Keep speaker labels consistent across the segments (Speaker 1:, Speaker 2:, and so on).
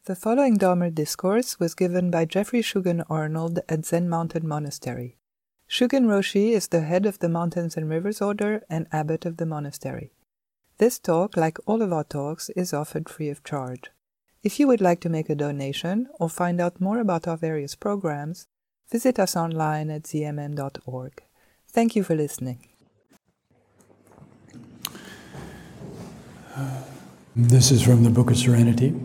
Speaker 1: The following Dharma discourse was given by Jeffrey Shugen Arnold at Zen Mountain Monastery. Shugen Roshi is the head of the Mountains and Rivers Order and abbot of the monastery. This talk, like all of our talks, is offered free of charge. If you would like to make a donation or find out more about our various programs, visit us online at zmm.org. Thank you for listening.
Speaker 2: This is from the Book of Serenity.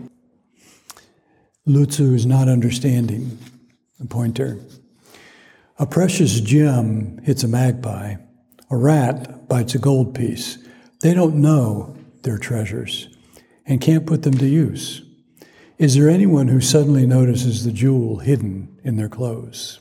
Speaker 2: Lutzu is not understanding, the pointer. A precious gem hits a magpie. A rat bites a gold piece. They don't know their treasures and can't put them to use. Is there anyone who suddenly notices the jewel hidden in their clothes?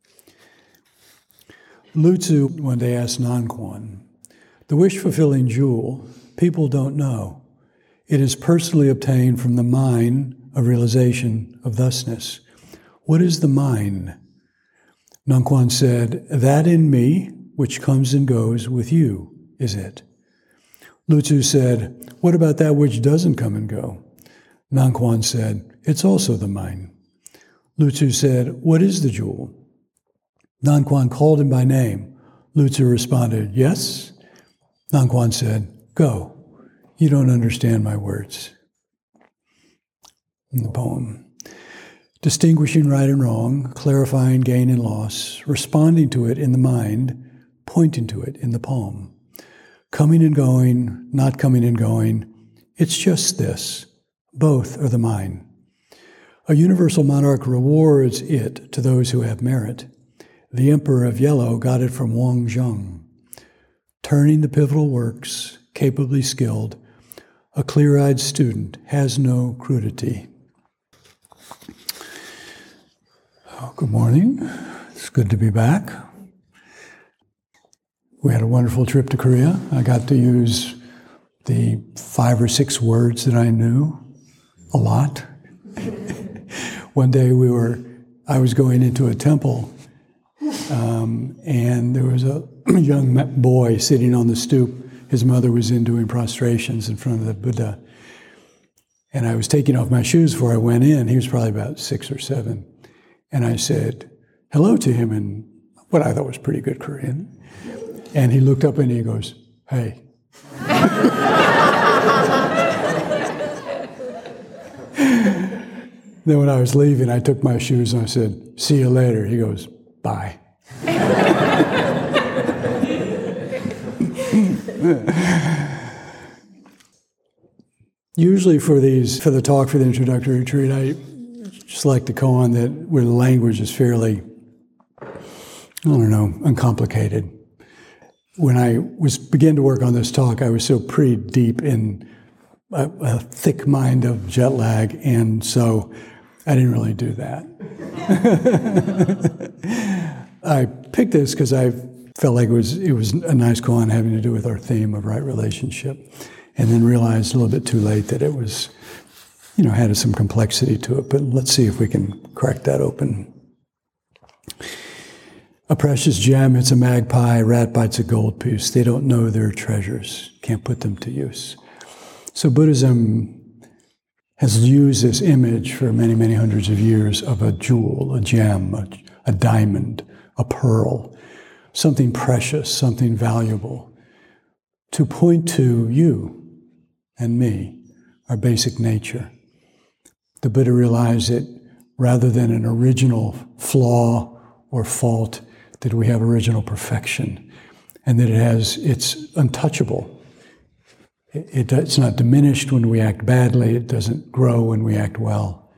Speaker 2: Lutzu one day asked Nanquan, the wish-fulfilling jewel, people don't know. It is personally obtained from the mine of realization of thusness. What is the mine? Nanquan said, that in me, which comes and goes with you, is it. Lutzu said, what about that which doesn't come and go? Nanquan said, it's also the mine. Lutzu said, what is the jewel? Nanquan called him by name. Lutzu responded, yes. Nanquan said, go. You don't understand my words. In the poem. Distinguishing right and wrong, clarifying gain and loss, responding to it in the mind, pointing to it in the palm. Coming and going, not coming and going, it's just this. Both are the mine. A universal monarch rewards it to those who have merit. The Emperor of Yellow got it from Wang Zheng. Turning the pivotal works, capably skilled, a clear-eyed student has no crudity. Good morning. It's good to be back. We had a wonderful trip to Korea. I got to use the 5 or 6 words that I knew a lot. One day I was going into a temple, and there was a young boy sitting on the stoop. His mother was in doing prostrations in front of the Buddha. And I was taking off my shoes before I went in. He was probably about 6 or 7. And I said hello to him in what I thought was pretty good Korean. And he looked up and he goes, hey. Then when I was leaving, I took my shoes and I said, see you later. He goes, bye. Usually for the talk for the introductory retreat, I just like to go on that where the language is fairly, uncomplicated. When I began to work on this talk, I was so pretty deep in a thick mind of jet lag, and so I didn't really do that. I picked this because I felt like it was a nice koan having to do with our theme of right relationship, and then realized a little bit too late that it was, had some complexity to it, but let's see if we can crack that open. A precious gem, it's a magpie, a rat bites a gold piece. They don't know their treasures, can't put them to use. So Buddhism has used this image for many, many hundreds of years of a jewel, a gem, a diamond, a pearl, something precious, something valuable, to point to you and me, our basic nature. The Buddha realized that rather than an original flaw or fault, that we have original perfection, and that it's untouchable. It's not diminished when we act badly. It doesn't grow when we act well.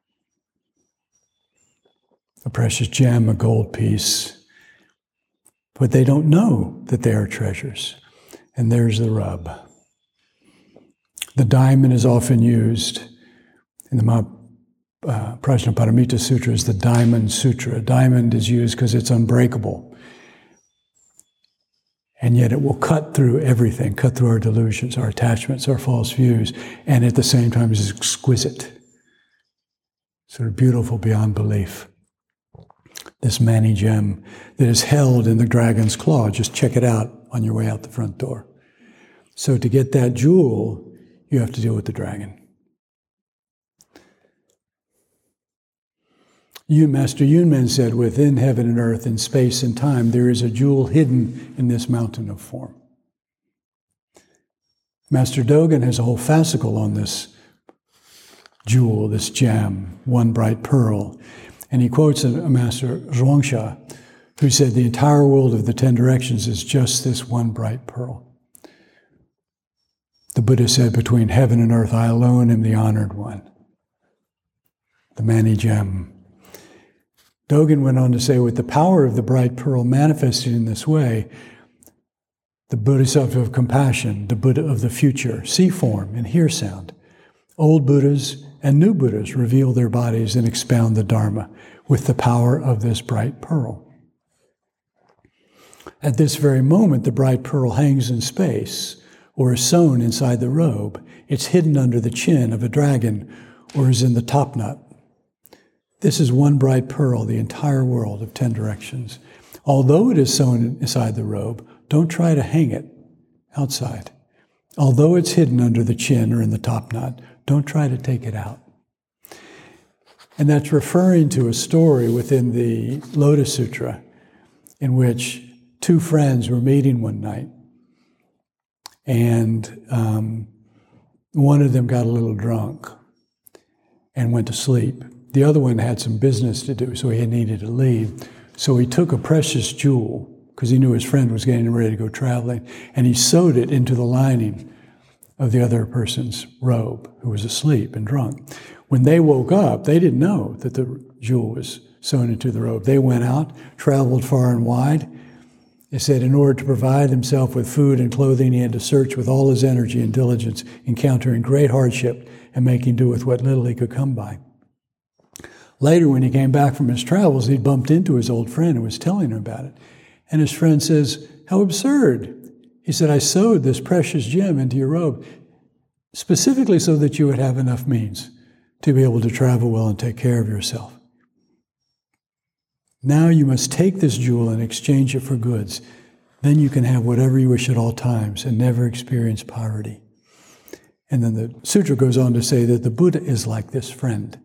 Speaker 2: A precious gem, a gold piece, but they don't know that they are treasures, and there's the rub. The diamond is often used in the Prajnaparamita Sutra is the Diamond Sutra. Diamond is used because it's unbreakable. And yet it will cut through everything, cut through our delusions, our attachments, our false views, and at the same time is exquisite. Sort of beautiful beyond belief. This Mani gem that is held in the dragon's claw. Just check it out on your way out the front door. So to get that jewel, you have to deal with the dragon. Master Yunmen said, within heaven and earth, in space and time, there is a jewel hidden in this mountain of form. Master Dogen has a whole fascicle on this jewel, this gem, one bright pearl. And he quotes a Master Zhuangxia, who said the entire world of the 10 directions is just this one bright pearl. The Buddha said, between heaven and earth, I alone am the honored one, the Mani gem. Dogen went on to say, with the power of the bright pearl manifested in this way, the Bodhisattva of compassion, the Buddha of the future, see form and hear sound. Old Buddhas and new Buddhas reveal their bodies and expound the Dharma with the power of this bright pearl. At this very moment, the bright pearl hangs in space or is sewn inside the robe. It's hidden under the chin of a dragon or is in the top knot. This is one bright pearl, the entire world of 10 directions. Although it is sewn inside the robe, don't try to hang it outside. Although it's hidden under the chin or in the top knot, don't try to take it out. And that's referring to a story within the Lotus Sutra in which two friends were meeting one night. And one of them got a little drunk and went to sleep. The other one had some business to do, so he needed to leave. So he took a precious jewel, because he knew his friend was getting ready to go traveling, and he sewed it into the lining of the other person's robe, who was asleep and drunk. When they woke up, they didn't know that the jewel was sewn into the robe. They went out, traveled far and wide. It said in order to provide himself with food and clothing, he had to search with all his energy and diligence, encountering great hardship and making do with what little he could come by. Later, when he came back from his travels, he bumped into his old friend and was telling him about it. And his friend says, how absurd. He said, I sewed this precious gem into your robe specifically so that you would have enough means to be able to travel well and take care of yourself. Now you must take this jewel and exchange it for goods. Then you can have whatever you wish at all times and never experience poverty. And then the sutra goes on to say that the Buddha is like this friend,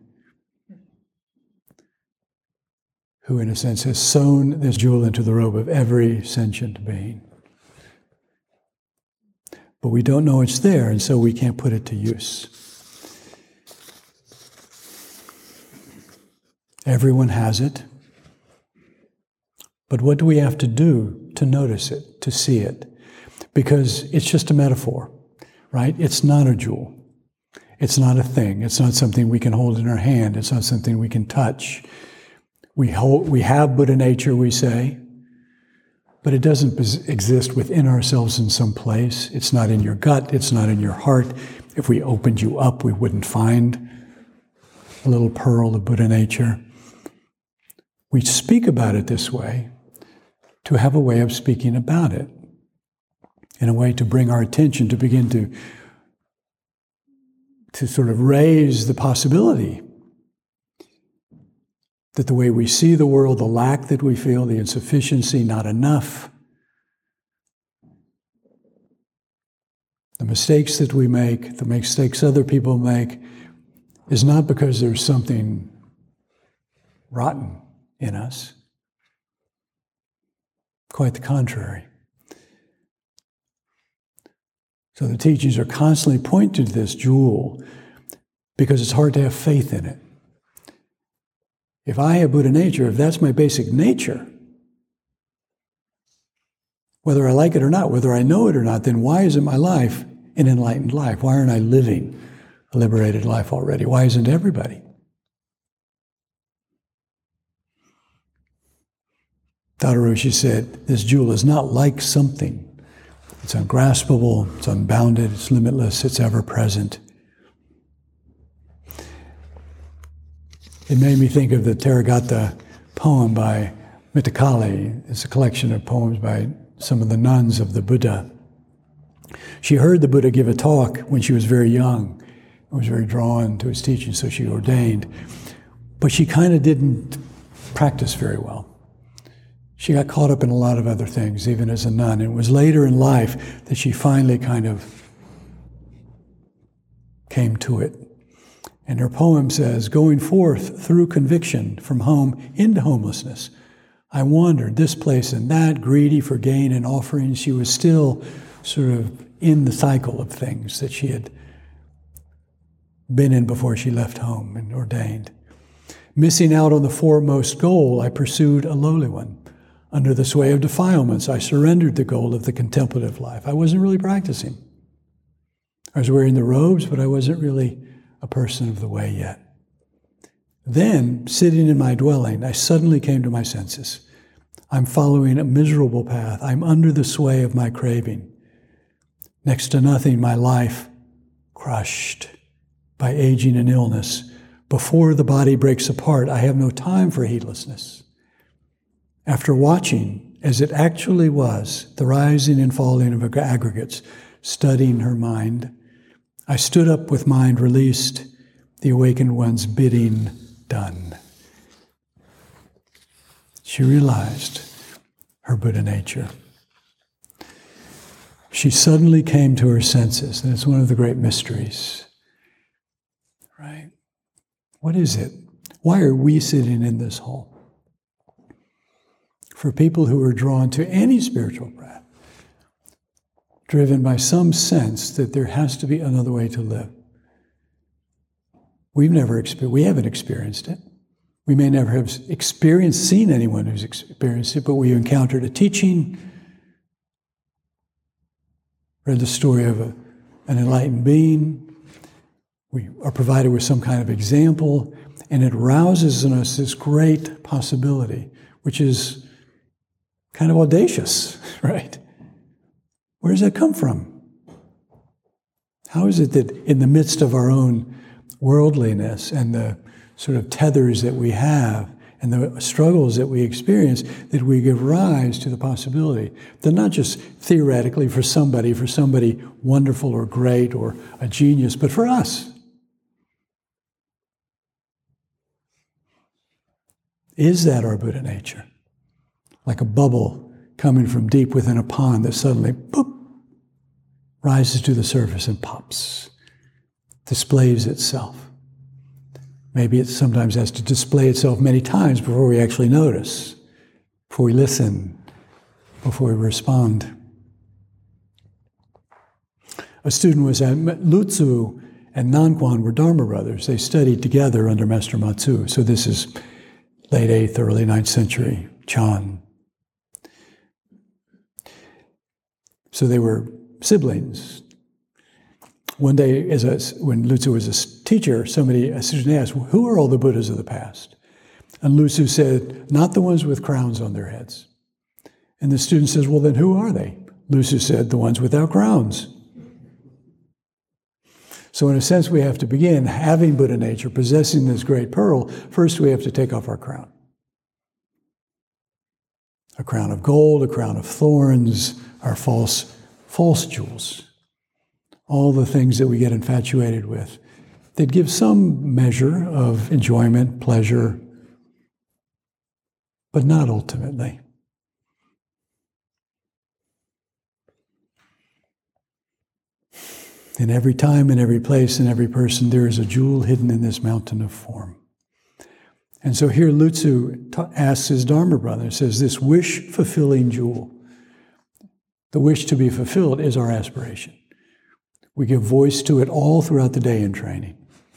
Speaker 2: who in a sense has sewn this jewel into the robe of every sentient being. But we don't know it's there, and so we can't put it to use. Everyone has it. But what do we have to do to notice it, to see it? Because it's just a metaphor, right? It's not a jewel. It's not a thing. It's not something we can hold in our hand. It's not something we can touch. We have Buddha nature, we say, but it doesn't exist within ourselves in some place. It's not in your gut. It's not in your heart. If we opened you up, we wouldn't find a little pearl of Buddha nature. We speak about it this way to have a way of speaking about it, in a way to bring our attention to begin to sort of raise the possibility that the way we see the world, the lack that we feel, the insufficiency, not enough, the mistakes that we make, the mistakes other people make, is not because there's something rotten in us. Quite the contrary. So the teachings are constantly pointing to this jewel because it's hard to have faith in it. If I have Buddha nature, if that's my basic nature, whether I like it or not, whether I know it or not, then why isn't my life an enlightened life? Why aren't I living a liberated life already? Why isn't everybody? Tadaroshi said, this jewel is not like something. It's ungraspable, it's unbounded, it's limitless, it's ever present. It made me think of the Therigatha poem by Mittakali. It's a collection of poems by some of the nuns of the Buddha. She heard the Buddha give a talk when she was very young and was very drawn to his teaching, so she ordained. But she kind of didn't practice very well. She got caught up in a lot of other things, even as a nun. And it was later in life that she finally kind of came to it. And her poem says, going forth through conviction from home into homelessness, I wandered this place and that, greedy for gain and offering. She was still sort of in the cycle of things that she had been in before she left home and ordained. Missing out on the foremost goal, I pursued a lowly one. Under the sway of defilements, I surrendered the goal of the contemplative life. I wasn't really practicing. I was wearing the robes, but I wasn't really a person of the way yet. Then, sitting in my dwelling, I suddenly came to my senses. I'm following a miserable path. I'm under the sway of my craving. Next to nothing, my life crushed by aging and illness. Before the body breaks apart, I have no time for heedlessness. After watching, as it actually was, the rising and falling of aggregates, studying her mind, I stood up with mind released, the awakened one's bidding done. She realized her Buddha nature. She suddenly came to her senses, and it's one of the great mysteries. Right? What is it? Why are we sitting in this hall? For people who are drawn to any spiritual path, driven by some sense that there has to be another way to live. We haven't experienced it. We may never have seen anyone who's experienced it, but we encountered a teaching, read the story of an enlightened being. We are provided with some kind of example, and it rouses in us this great possibility, which is kind of audacious, right? Where does that come from? How is it that in the midst of our own worldliness and the sort of tethers that we have and the struggles that we experience, that we give rise to the possibility that not just theoretically for somebody wonderful or great or a genius, but for us. Is that our Buddha nature? Like a bubble coming from deep within a pond that suddenly, boop, rises to the surface and pops, displays itself. Maybe it sometimes has to display itself many times before we actually notice, before we listen, before we respond. A student was at Lutzu and Nanquan were Dharma brothers. They studied together under Master Matsu. So this is late 8th, early 9th century Chan. So they were siblings. One day, when Lutzu was a teacher, a student asked, who are all the Buddhas of the past? And Lutzu said, not the ones with crowns on their heads. And the student says, well, then who are they? Lutzu said, the ones without crowns. So in a sense, we have to begin having Buddha nature, possessing this great pearl. First, we have to take off our crown. A crown of gold, a crown of thorns, our false jewels. All the things that we get infatuated with that give some measure of enjoyment, pleasure, but not ultimately. In every time, in every place, in every person, there is a jewel hidden in this mountain of form. And so here Lutzu asks his Dharma brother, says, this wish-fulfilling jewel, the wish to be fulfilled is our aspiration. We give voice to it all throughout the day in training.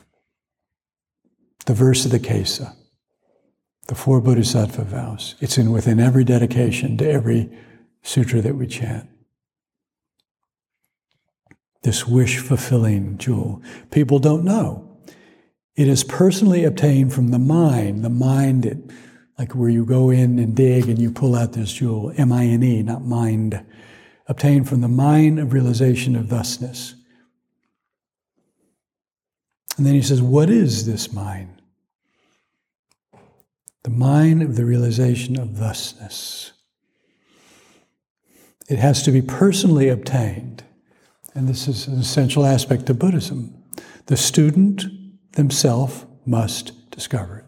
Speaker 2: The verse of the Kesa, the 4 Bodhisattva vows, it's within every dedication to every sutra that we chant. This wish-fulfilling jewel. People don't know. It is personally obtained from the mind, like where you go in and dig and you pull out this jewel, M-I-N-E, not mind, obtained from the mind of realization of thusness. And then he says, what is this mind? The mind of the realization of thusness. It has to be personally obtained. And this is an essential aspect of Buddhism. The student themselves must discover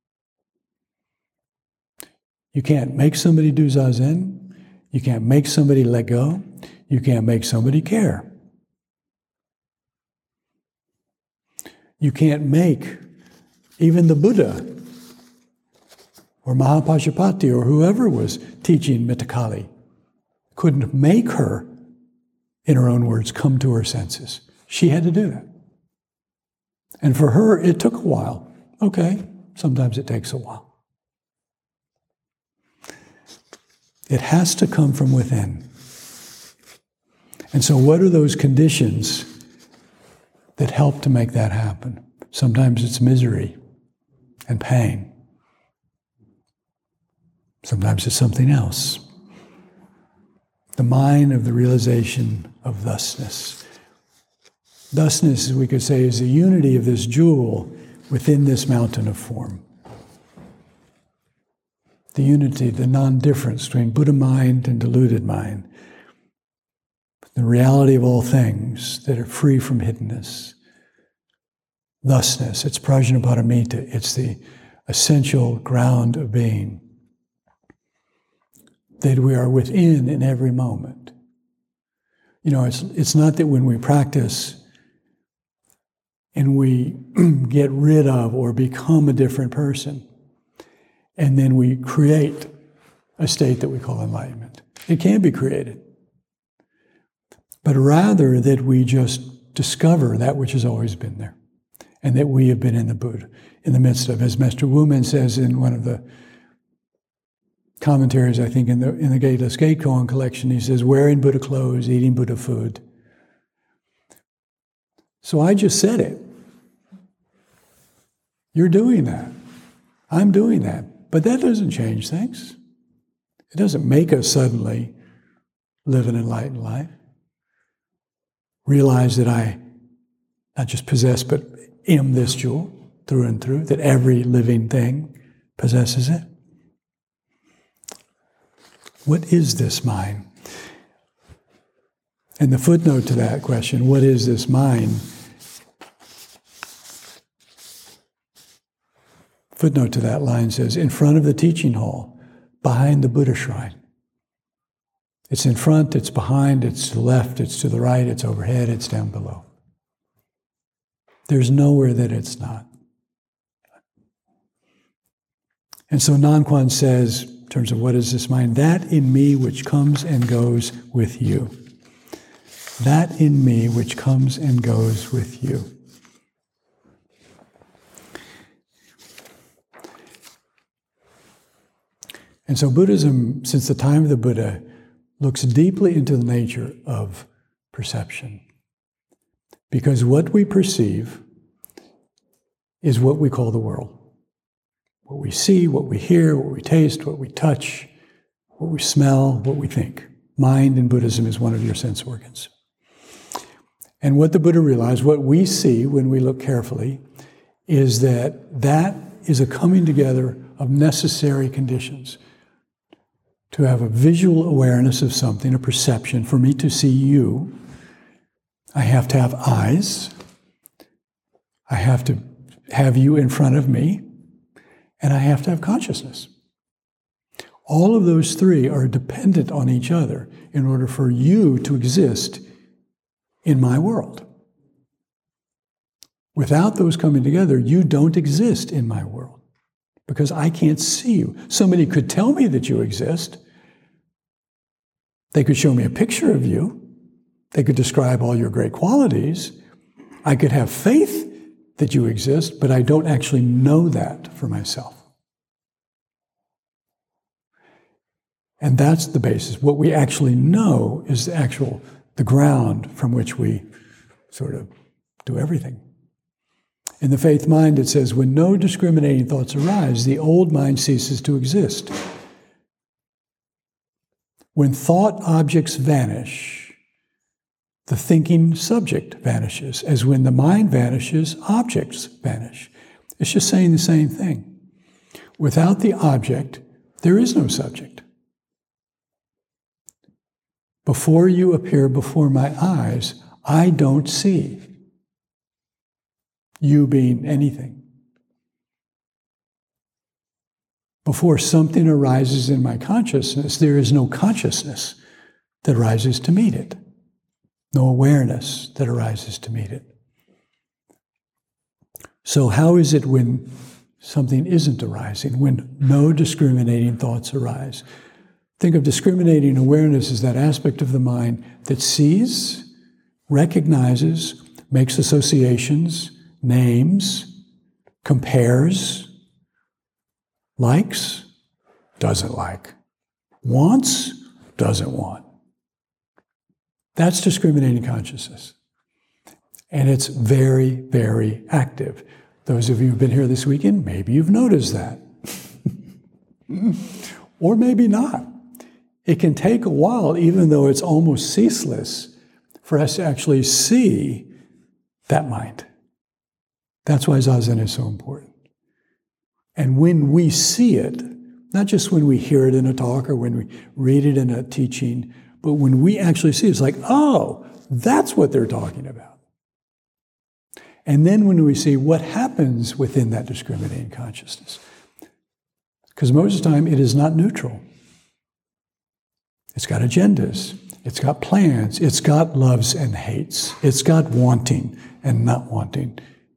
Speaker 2: it. You can't make somebody do Zazen. You can't make somebody let go. You can't make somebody care. You can't make even the Buddha or Mahapajapati or whoever was teaching Mittakali couldn't make her, in her own words, come to her senses. She had to do that. And for her, it took a while. Okay, sometimes it takes a while. It has to come from within. And so what are those conditions that help to make that happen? Sometimes it's misery and pain. Sometimes it's something else. The mind of the realization of thusness. Thusness, we could say, is the unity of this jewel within this mountain of form. The unity, the non-difference between Buddha mind and deluded mind. The reality of all things that are free from hiddenness. Thusness, it's prajnaparamita, it's the essential ground of being. That we are within in every moment. You know, it's not that when we practice and we get rid of or become a different person, and then we create a state that we call enlightenment. It can be created. But rather that we just discover that which has always been there, and that we have been in the Buddha, in the midst of. As Master Wumen says in one of the commentaries, I think in the Gateless Gate Koan collection, he says, wearing Buddha clothes, eating Buddha food. So I just said it. You're doing that. I'm doing that. But that doesn't change things. It doesn't make us suddenly live an enlightened life. Realize that I not just possess, but am this jewel through and through, that every living thing possesses it. What is this mind? And the footnote to that question, what is this mind? Footnote to that line says, in front of the teaching hall, behind the Buddha shrine. It's in front, it's behind, it's to the left, it's to the right, it's overhead, it's down below. There's nowhere that it's not. And so Nan-Quan says, in terms of what is this mind, that in me which comes and goes with you. That in me which comes and goes with you. And so Buddhism, since the time of the Buddha, looks deeply into the nature of perception. Because what we perceive is what we call the world. What we see, what we hear, what we taste, what we touch, what we smell, what we think. Mind in Buddhism is one of your sense organs. And what the Buddha realized, what we see when we look carefully, is that that is a coming together of necessary conditions. To have a visual awareness of something, a perception, for me to see you, I have to have eyes, I have to have you in front of me, and I have to have consciousness. All of those three are dependent on each other in order for you to exist in my world. Without those coming together, you don't exist in my world because I can't see you. Somebody could tell me that you exist. They could show me a picture of you. They could describe all your great qualities. I could have faith that you exist, but I don't actually know that for myself. And that's the basis. What we actually know is the ground from which we sort of do everything. In the faith mind, it says, when no discriminating thoughts arise, the old mind ceases to exist. When thought objects vanish, the thinking subject vanishes, as when the mind vanishes, objects vanish. It's just saying the same thing. Without the object, there is no subject. Before you appear before my eyes, I don't see you being anything. Before something arises in my consciousness, there is no consciousness that rises to meet it. No awareness that arises to meet it. So how is it when something isn't arising, when no discriminating thoughts arise? Think of discriminating awareness as that aspect of the mind that sees, recognizes, makes associations, names, compares, likes, doesn't like, wants, doesn't want. That's discriminating consciousness. And it's very, very active. Those of you who've been here this weekend, maybe you've noticed that. Or maybe not. It can take a while, even though it's almost ceaseless, for us to actually see that mind. That's why Zazen is so important. And when we see it, not just when we hear it in a talk or when we read it in a teaching, but when we actually see it, it's like, oh, that's what they're talking about. And then when we see what happens within that discriminating consciousness, because most of the time it is not neutral. It's got agendas, it's got plans, it's got loves and hates, it's got wanting and not wanting.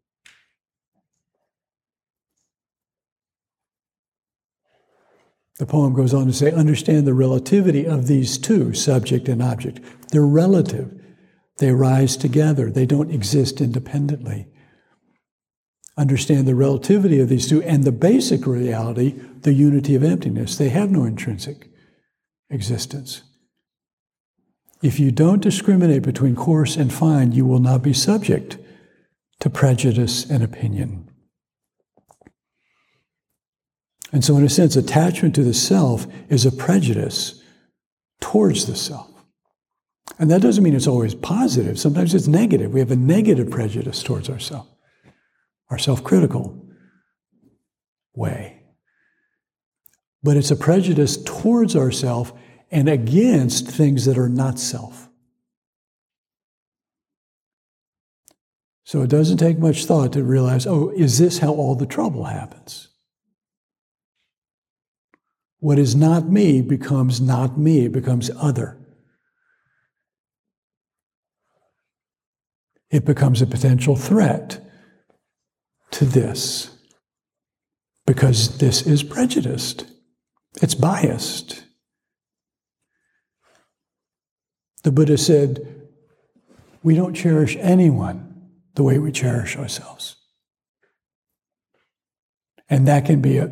Speaker 2: The poem goes on to say, understand the relativity of these two, subject and object. They're relative. They rise together. They don't exist independently. Understand the relativity of these two and the basic reality, the unity of emptiness. They have no intrinsic existence. If you don't discriminate between coarse and fine, you will not be subject to prejudice and opinion. And so, in a sense, attachment to the self is a prejudice towards the self. And that doesn't mean it's always positive. Sometimes it's negative. We have a negative prejudice towards ourselves, our self-critical way. But it's a prejudice towards ourself and against things that are not self. So it doesn't take much thought to realize, oh, is this how all the trouble happens? What is not me, it becomes other. It becomes a potential threat to this, because this is prejudiced. It's biased. The Buddha said, we don't cherish anyone the way we cherish ourselves. And that can be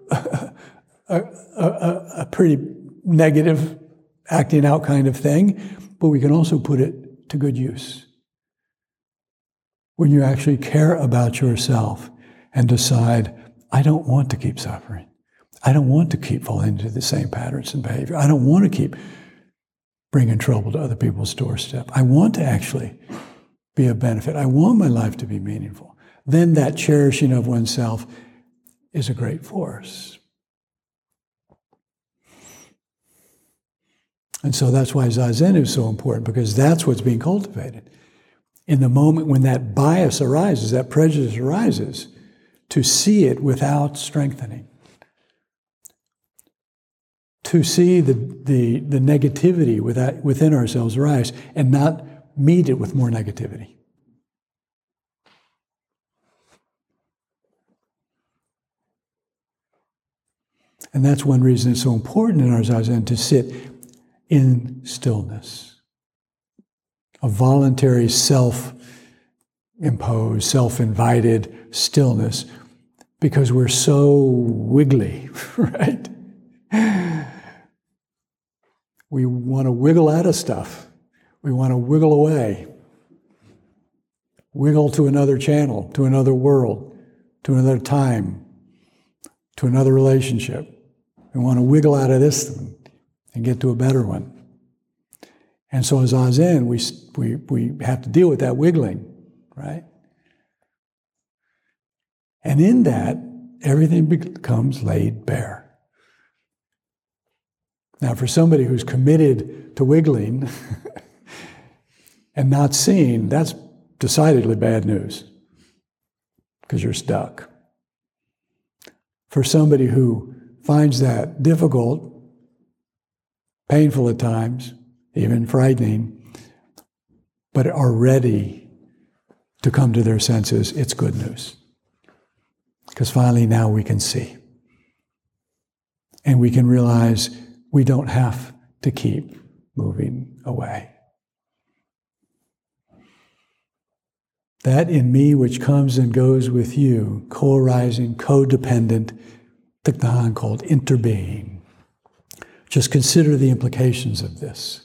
Speaker 2: a pretty negative acting out kind of thing, but we can also put it to good use. When you actually care about yourself and decide, I don't want to keep suffering. I don't want to keep falling into the same patterns and behavior. I don't want to keep bringing trouble to other people's doorstep. I want to actually be of benefit. I want my life to be meaningful. Then that cherishing of oneself is a great force. And so that's why Zazen is so important, because that's what's being cultivated. In the moment when that bias arises, that prejudice arises, to see it without strengthening. To see the negativity within ourselves rise and not meet it with more negativity. And that's one reason it's so important in our Zazen to sit in stillness. A voluntary self-imposed, self-invited stillness, because we're so wiggly, right? We want to wiggle out of stuff. We want to wiggle away. Wiggle to another channel, to another world, to another time, to another relationship. We want to wiggle out of this and get to a better one. And so as Zazen, we have to deal with that wiggling, right? And in that, everything becomes laid bare. Now, for somebody who's committed to wiggling and not seeing, that's decidedly bad news, because you're stuck. For somebody who finds that difficult, painful at times, even frightening, but are ready to come to their senses, it's good news. Because finally now we can see. And we can realize we don't have to keep moving away. That in me which comes and goes with you, co-arising, codependent, Thich Nhat Hanh called interbeing. Just consider the implications of this.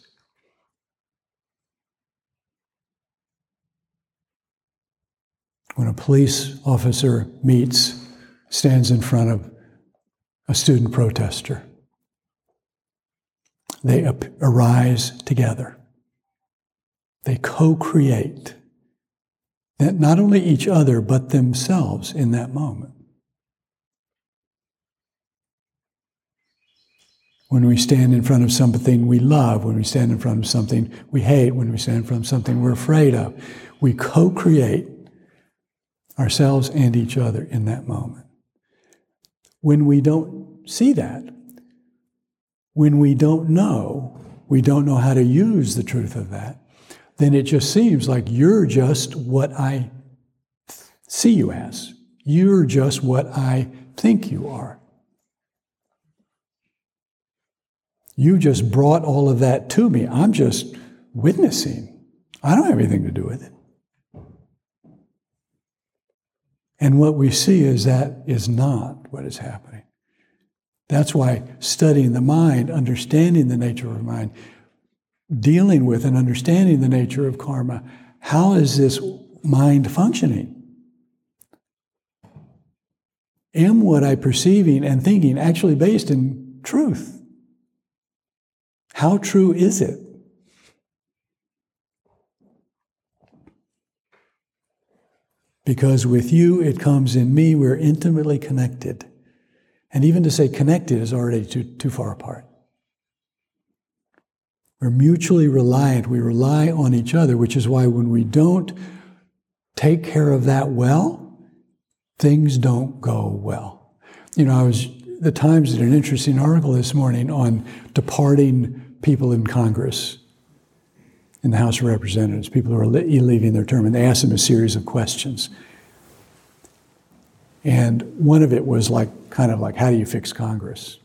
Speaker 2: When a police officer stands in front of a student protester, they arise together. They co-create not only each other, but themselves in that moment. When we stand in front of something we love, when we stand in front of something we hate, when we stand in front of something we're afraid of, we co-create ourselves and each other in that moment. When we don't see that, when we don't know how to use the truth of that, then it just seems like you're just what I see you as. You're just what I think you are. You just brought all of that to me. I'm just witnessing. I don't have anything to do with it. And what we see is that is not what is happening. That's why studying the mind, understanding the nature of mind, dealing with and understanding the nature of karma, how is this mind functioning? Am what I'm perceiving and thinking actually based in truth? How true is it? Because with you, it comes in me, we're intimately connected. And even to say connected is already too far apart. We're mutually reliant. We rely on each other, which is why when we don't take care of that well, things don't go well. The Times did an interesting article this morning on departing people in Congress, in the House of Representatives, people who are leaving their term, and they asked them a series of questions. And one of it was kind of like, how do you fix Congress?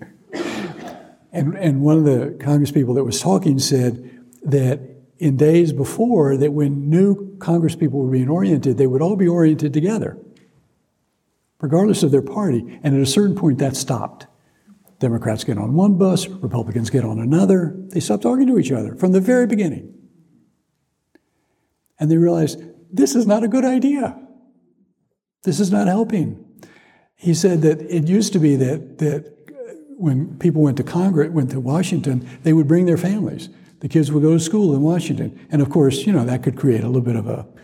Speaker 2: And one of the Congress people that was talking said that in days before, that when new Congress people were being oriented, they would all be oriented together, regardless of their party. And at a certain point, that stopped. Democrats get on one bus, Republicans get on another. They stopped talking to each other from the very beginning. And they realized, this is not a good idea. This is not helping. He said that it used to be that when people went to Washington, they would bring their families. The kids would go to school in Washington. And of course, that could create a little bit of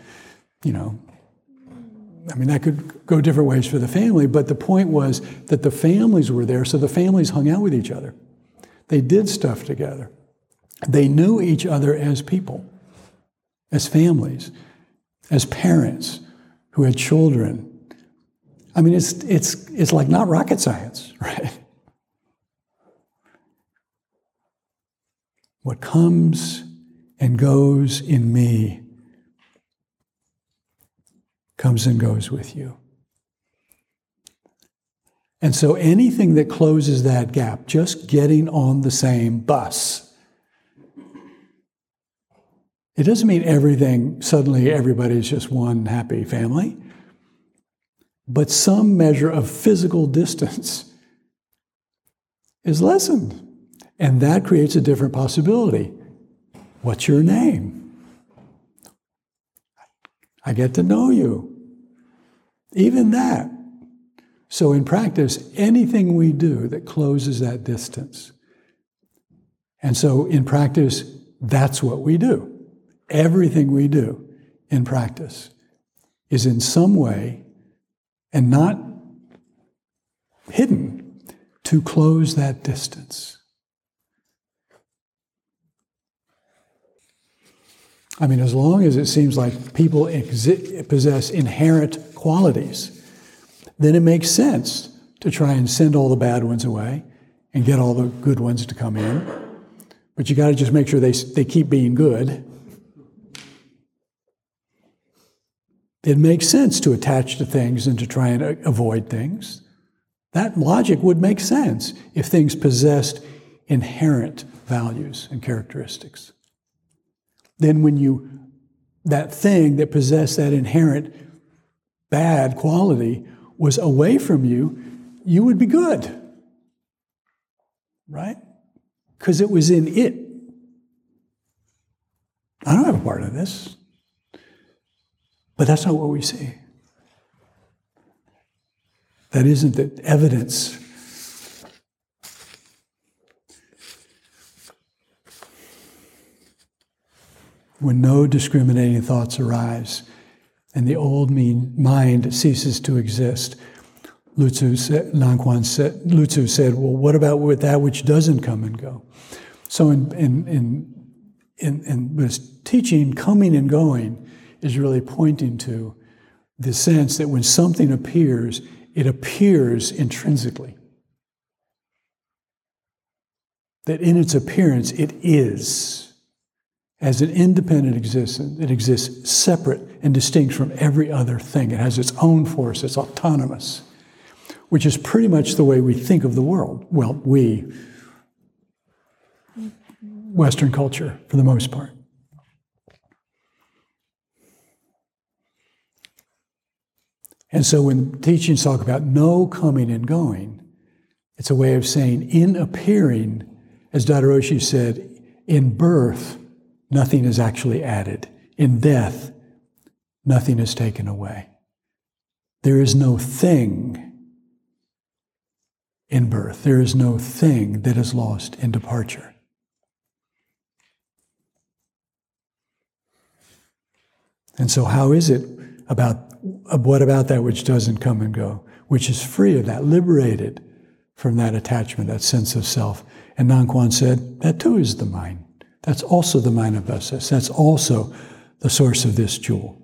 Speaker 2: that could go different ways for the family. But the point was that the families were there, so the families hung out with each other. They did stuff together. They knew each other as people, as families, as parents who had children. It's like not rocket science, right? What comes and goes in me comes and goes with you. And so anything that closes that gap, just getting on the same bus, it doesn't mean suddenly everybody's just one happy family, but some measure of physical distance is lessened. And that creates a different possibility. What's your name? I get to know you. Even that. So in practice, anything we do that closes that distance. And so in practice, that's what we do. Everything we do in practice is in some way, and not hidden, to close that distance. As long as it seems like people possess inherent qualities, then it makes sense to try and send all the bad ones away and get all the good ones to come in. But you got to just make sure they keep being good. It makes sense to attach to things and to try and avoid things. That logic would make sense if things possessed inherent values and characteristics. Then when that thing that possessed that inherent bad quality was away from you, you would be good. Right? Because it was in it. I don't have a part of this. But that's not what we see. That isn't the evidence. When no discriminating thoughts arise and the old mind ceases to exist, Lutzu said, well, what about with that which doesn't come and go? So in Buddhist teaching, coming and going is really pointing to the sense that when something appears, it appears intrinsically. That in its appearance, it is. As an independent existence, it exists separate and distinct from every other thing. It has its own force, it's autonomous, which is pretty much the way we think of the world. Well, we, Western culture, for the most part. And so when teachings talk about no coming and going, it's a way of saying in appearing, as Daido Roshi said, in birth, nothing is actually added. In death, nothing is taken away. There is no thing in birth. There is no thing that is lost in departure. And so how is it what about that which doesn't come and go, which is free of that, liberated from that attachment, that sense of self? And Nanquan said, that too is the mind. That's also the mind of Buddhas. That's also the source of this jewel.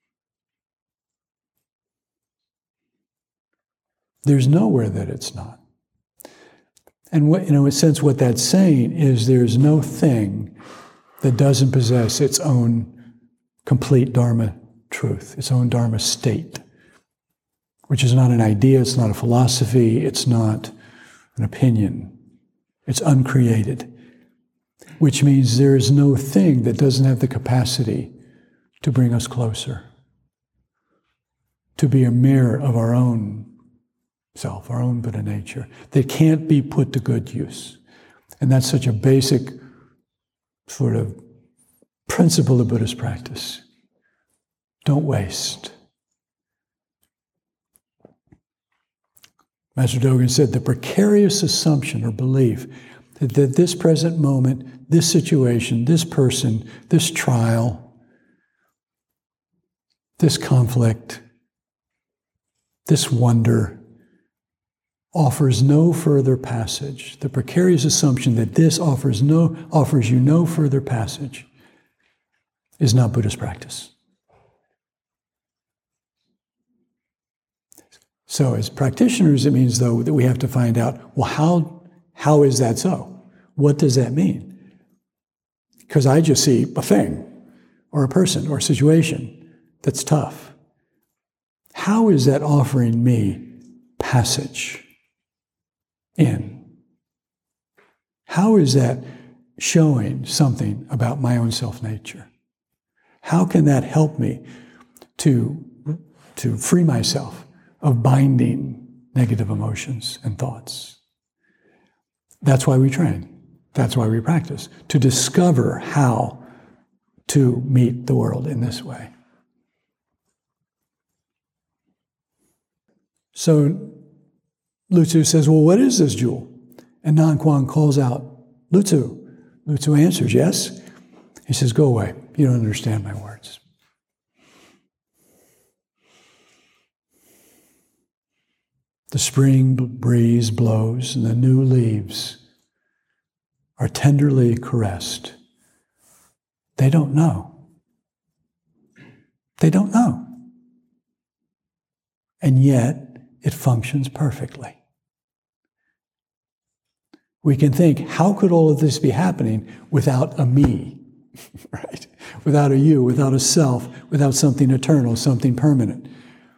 Speaker 2: There's nowhere that it's not. And in a sense, what that's saying is there's no thing that doesn't possess its own complete Dharma truth, its own Dharma state, which is not an idea, it's not a philosophy, it's not an opinion. It's uncreated, which means there is no thing that doesn't have the capacity to bring us closer, to be a mirror of our own self, our own Buddha nature, that can't be put to good use. And that's such a basic sort of principle of Buddhist practice. Don't waste. Master Dogen said the precarious assumption or belief that this present moment, this situation, this person, this trial, this conflict, this wonder offers no further passage. The precarious assumption that this offers you no further passage is not Buddhist practice. So as practitioners, it means, though, that we have to find out, well, how is that so? What does that mean? Because I just see a thing, or a person, or a situation that's tough. How is that offering me passage in? How is that showing something about my own self-nature? How can that help me to free myself of binding negative emotions and thoughts? That's why we train. That's why we practice, to discover how to meet the world in this way. So Lutzu says, well, what is this jewel? And Nanquan calls out, Lutzu. Lutzu answers, yes. He says, go away. You don't understand my words. The spring breeze blows and the new leaves are tenderly caressed. They don't know. They don't know. And yet, it functions perfectly. We can think, how could all of this be happening without a me? right? Without a you, without a self, without something eternal, something permanent.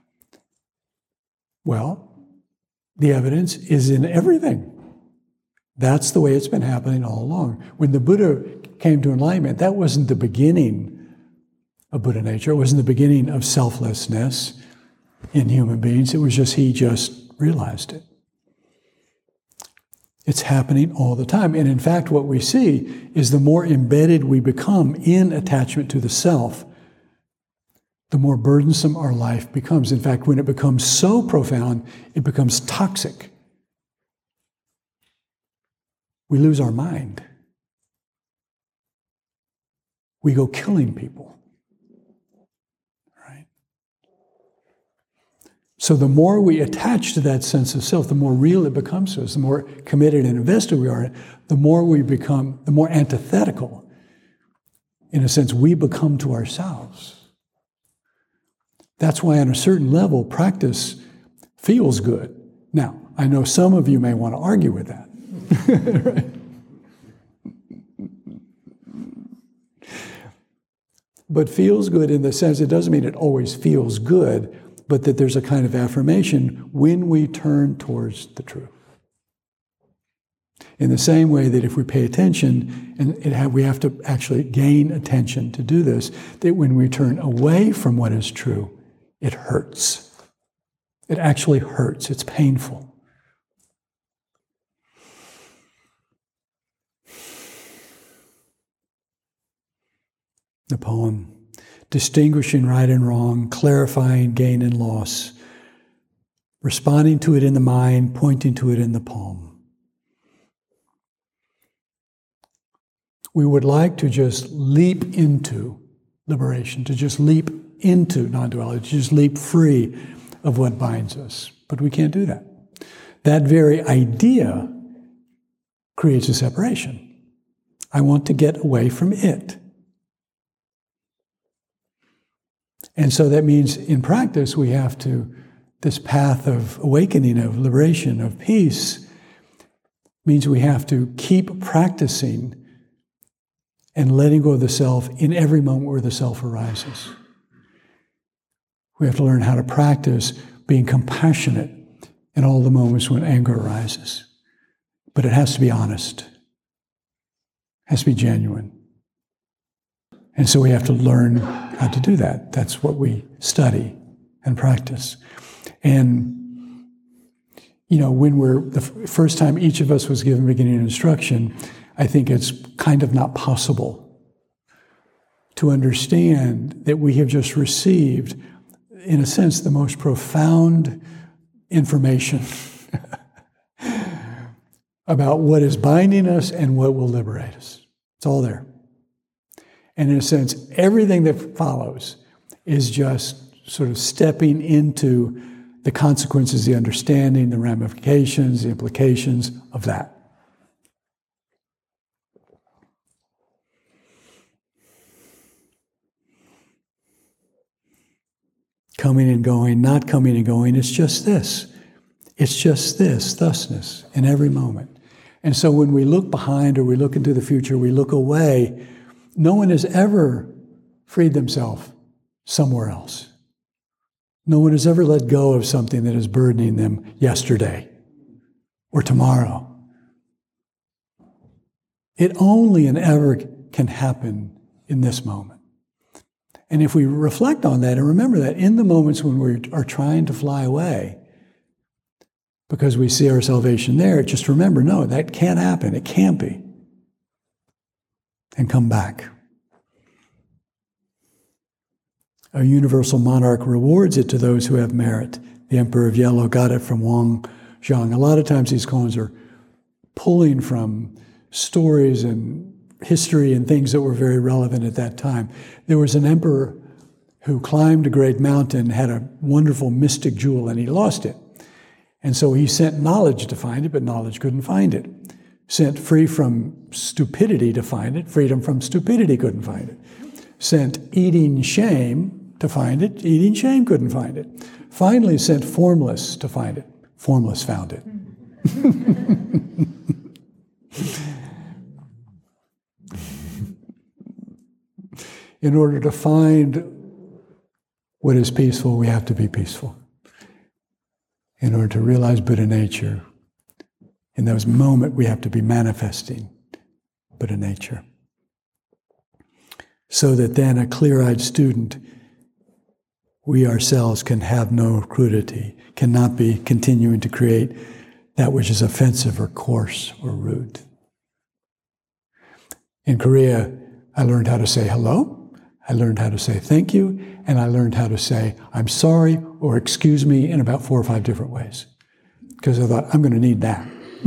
Speaker 2: Well, the evidence is in everything. That's the way it's been happening all along. When the Buddha came to enlightenment, that wasn't the beginning of Buddha nature. It wasn't the beginning of selflessness in human beings. It was just he just realized it. It's happening all the time. And in fact, what we see is the more embedded we become in attachment to the self, the more burdensome our life becomes. In fact, when it becomes so profound, it becomes toxic. We lose our mind. We go killing people. Right? So the more we attach to that sense of self, the more real it becomes to us, the more committed and invested we are, the more we become, the more antithetical, in a sense, we become to ourselves. That's why on a certain level, practice feels good. Now, I know some of you may want to argue with that. Right? But feels good in the sense, it doesn't mean it always feels good, but that there's a kind of affirmation when we turn towards the truth. In the same way that if we pay attention, and we have to actually gain attention to do this, that when we turn away from what is true, it hurts. It actually hurts. It's painful. The poem, distinguishing right and wrong, clarifying gain and loss, responding to it in the mind, pointing to it in the palm. We would like to just leap into liberation, to just leap into non-duality, to just leap free of what binds us. But we can't do that. That very idea creates a separation. I want to get away from it. And so that means in practice we have to, this path of awakening, of liberation, of peace, means we have to keep practicing and letting go of the self in every moment where the self arises. We have to learn how to practice being compassionate in all the moments when anger arises. But it has to be honest. It has to be genuine. And so we have to learn how to do that. That's what we study and practice. And, when the first time each of us was given beginning instruction, I think it's kind of not possible to understand that we have just received, in a sense, the most profound information about what is binding us and what will liberate us. It's all there. And in a sense, everything that follows is just sort of stepping into the consequences, the understanding, the ramifications, the implications of that. Coming and going, not coming and going, it's just this. It's just this, thusness, in every moment. And so when we look behind or we look into the future, we look away, no one has ever freed themselves somewhere else. No one has ever let go of something that is burdening them yesterday or tomorrow. It only and ever can happen in this moment. And if we reflect on that and remember that in the moments when we are trying to fly away, because we see our salvation there, just remember, no, that can't happen. It can't be. And come back. A universal monarch rewards it to those who have merit. The Emperor of Yellow got it from Wang Zhang. A lot of times these koans are pulling from stories and history and things that were very relevant at that time. There was an emperor who climbed a great mountain, had a wonderful mystic jewel, and he lost it. And so he sent knowledge to find it, but knowledge couldn't find it. Sent free from stupidity to find it, freedom from stupidity couldn't find it. Sent eating shame to find it, eating shame couldn't find it. Finally sent formless to find it. Formless found it. In order to find what is peaceful, we have to be peaceful. In order to realize Buddha nature, in those moments we have to be manifesting Buddha nature. So that then a clear-eyed student, we ourselves can have no crudity, cannot be continuing to create that which is offensive or coarse or rude. In Korea, I learned how to say hello, I learned how to say thank you, and I learned how to say I'm sorry or excuse me in about 4 or 5 different ways. Because I thought, I'm going to need that.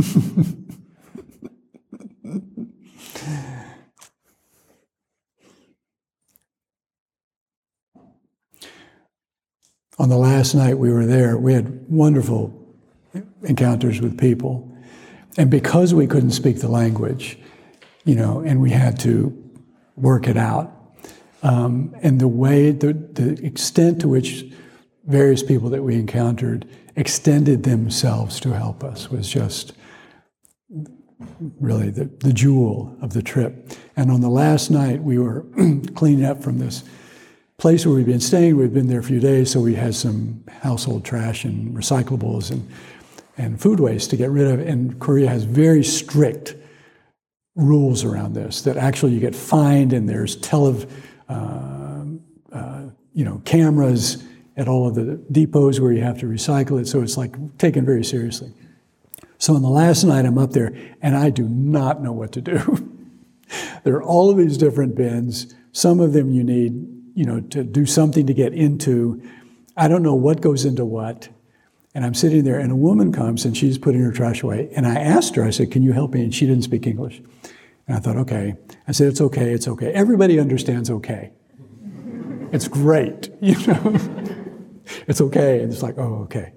Speaker 2: On the last night we were there, we had wonderful encounters with people. And because we couldn't speak the language, and we had to work it out, and the extent to which various people that we encountered extended themselves to help us was just really the jewel of the trip. And on the last night, we were cleaning up from this place where we'd been staying. We'd been there a few days, so we had some household trash and recyclables and food waste to get rid of. And Korea has very strict rules around this, that actually you get fined, and there's cameras at all of the depots where you have to recycle it, so it's like taken very seriously. So on the last night I'm up there, and I do not know what to do. There are all of these different bins. Some of them you need, to do something to get into. I don't know what goes into what. And I'm sitting there, and a woman comes, and she's putting her trash away. And I asked her, I said, can you help me? And she didn't speak English. And I thought, okay. I said, it's okay, it's okay. Everybody understands okay. It's great, It's okay. And it's like, oh, okay.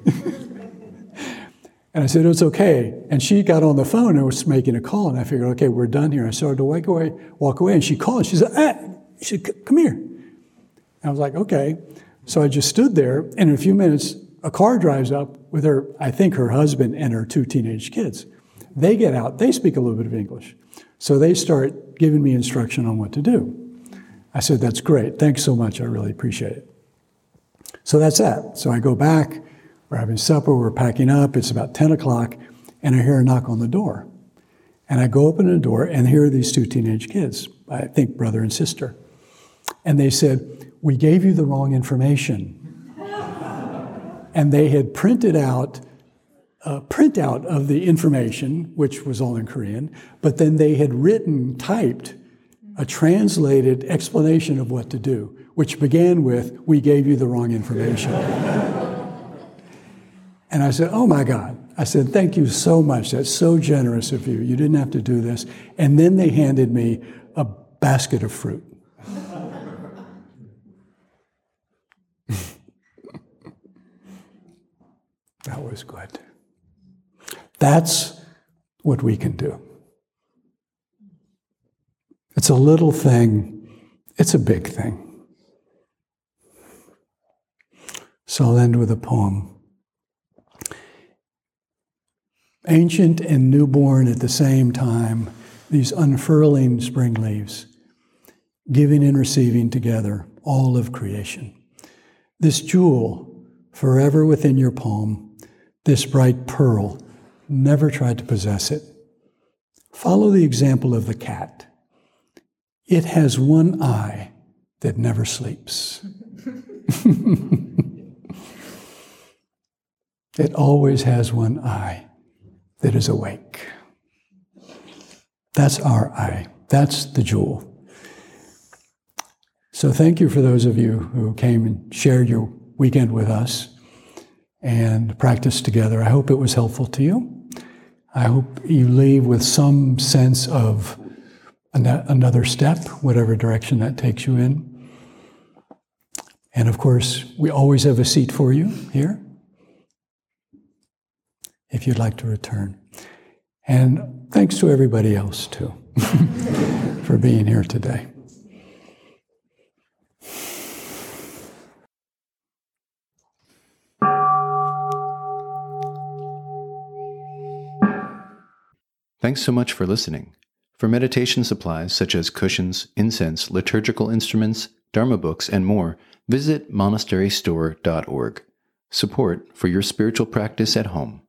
Speaker 2: And I said, it's okay. And she got on the phone and was making a call. And I figured, okay, we're done here. I started to walk away. And she called. She said, come here. And I was like, okay. So I just stood there. And in a few minutes, a car drives up with her husband and her 2 teenage kids. They get out. They speak a little bit of English. So they start giving me instruction on what to do. I said, that's great. Thanks so much. I really appreciate it. So that's that. So I go back. We're having supper. We're packing up. It's about 10 o'clock. And I hear a knock on the door. And I go open the door, and here are these 2 teenage kids, I think brother and sister. And they said, we gave you the wrong information. And they had printed out a printout of the information, which was all in Korean, but then they had typed a translated explanation of what to do, which began with, we gave you the wrong information. And I said, oh my God. I said, thank you so much. That's so generous of you. You didn't have to do this. And then they handed me a basket of fruit. That was good. That's what we can do. It's a little thing. It's a big thing. So I'll end with a poem. Ancient and newborn at the same time, these unfurling spring leaves, giving and receiving together all of creation. This jewel forever within your palm, this bright pearl, never tried to possess it. Follow the example of the cat. It has one eye that never sleeps. It always has one eye that is awake. That's our eye. That's the jewel. So thank you for those of you who came and shared your weekend with us and practiced together. I hope it was helpful to you. I hope you leave with some sense of another step, whatever direction that takes you in. And of course, we always have a seat for you here, if you'd like to return. And thanks to everybody else, too, for being here today.
Speaker 3: Thanks so much for listening. For meditation supplies such as cushions, incense, liturgical instruments, Dharma books, and more, visit monasterystore.org. Support for your spiritual practice at home.